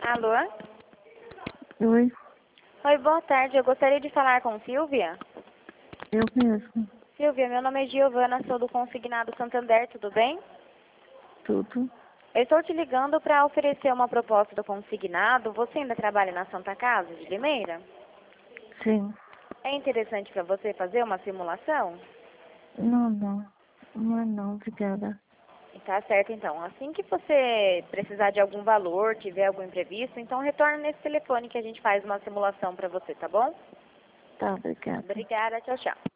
Alô? Oi, Oi, boa tarde. Eu gostaria de falar com Silvia. eu mesmo. Silvia, meu nome é Giovana, sou do Consignado Santander, tudo bem? Tudo? Eu estou te ligando para oferecer uma proposta do Consignado. Você ainda trabalha na Santa Casa de Limeira? Sim. É interessante para você fazer uma simulação? Não, não. Não é não, obrigada. Tá certo, então. Assim que você precisar de algum valor, tiver algum imprevisto, então retorna nesse telefone que a gente faz uma simulação para você, tá bom? Tá, obrigada. Obrigada, tchau, tchau.